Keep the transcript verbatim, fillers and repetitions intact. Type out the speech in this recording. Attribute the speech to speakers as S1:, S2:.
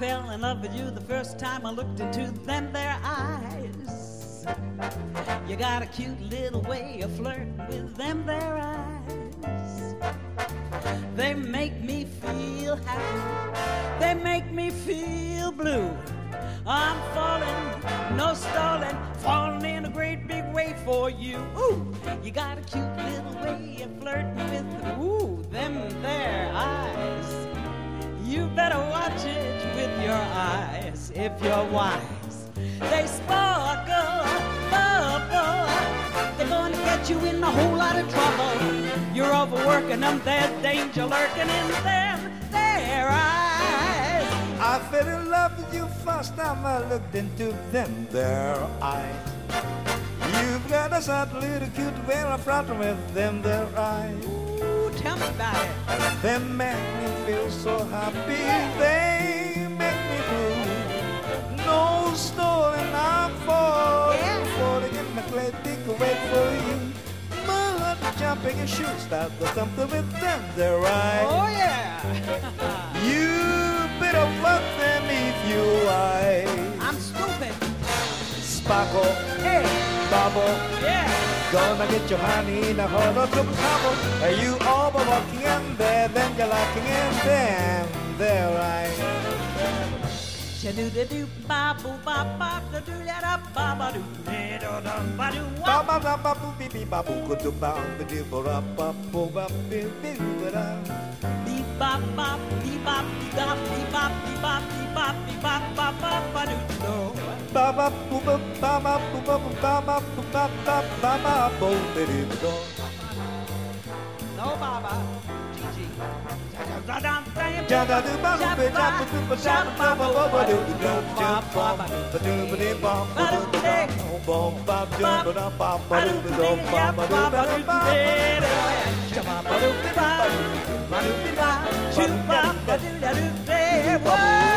S1: fell in love with you the first time I looked into them their eyes. You got a cute little way of flirting with them their eyes. They make me feel happy, they make me feel blue. I'm falling, no stalling, falling in a great big way for you. Ooh, you got a cute little way of flirting with, ooh, them there eyes. You better watch it with your eyes if you're wise. They sparkle, bubble, they're gonna get you in a whole lot of trouble. You're overworking them, there's danger lurking in them their eyes.
S2: I fell in love with you first time I looked into them their eyes. You've got a sad little cute way of flirting with them their eyes.
S1: Ooh, tell me about it.
S2: And they make me feel so happy, they make me blue. No stolen, I'm falling,
S1: Yeah.
S2: falling in my great big way for you. My heart jumping and shoes start to something with them their eyes.
S1: Oh yeah.
S2: You better fuck them if you wise.
S1: I'm stupid.
S2: Sparkle,
S1: Hey,
S2: bubble,
S1: yeah.
S2: gonna get your honey in a whole lot of trouble. Are you overworking in there, then you're locking in them their eyes.
S1: Shadoo-da-doo, ba-boo, ba-ba-da-doo, da-da-ba-ba-doo, da-da-da-ba-doo, wop.
S2: Ba ba ba ba boo bee bee ba boo go do ba ba do ba ra ba boo ba bee bee ba da.
S1: Bee-bop-bop, bee-bop, bee-bop, bee-bop, bee-bop, bee-bop, bee-bop, ba-ba-ba-doo-doo.
S2: Ba ba boo ba ba ba boo ba boo ba ba boo ba ba ba ba boo bee dee ba do.
S1: No, Baba. Gigi. Da-da-da-da-da.
S2: Ja da do ba do ba ja ba do ba ja ba ba ba ba do do do ja ba ba do ba dee ba ba do ba da. Ba ba do ba da ba ba do ba do ba ba do ba da ba.
S1: Ba-ba-doo-ba-ba, ba-doo-ba-ba, ba-doo-ba-ba, shoo-ba-ba-doo-da-doo-day. Whoa.